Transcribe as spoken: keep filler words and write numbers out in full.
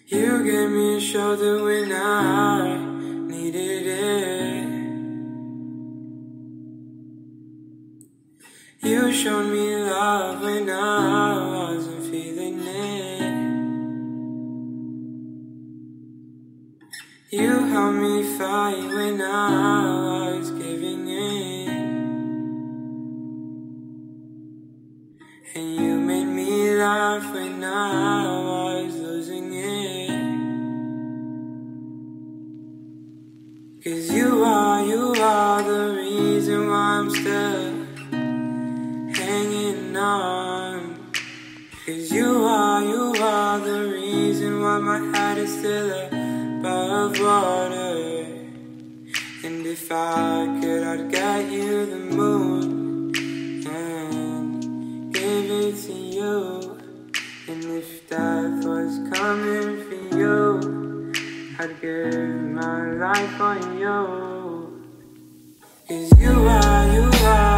You gave me a shoulder when I needed it. You showed me love when I wasn't feeling it. You helped me fight when I was giving in. And you made me laugh when I was losing it. 'Cause you are, you are the reason why I'm still hanging on. 'Cause you are, you are the reason why my head is still above water. And if I could, I'd get you the moon and give it to you. And if death was coming for you, I'd give my life on you. 'Cause you are, you are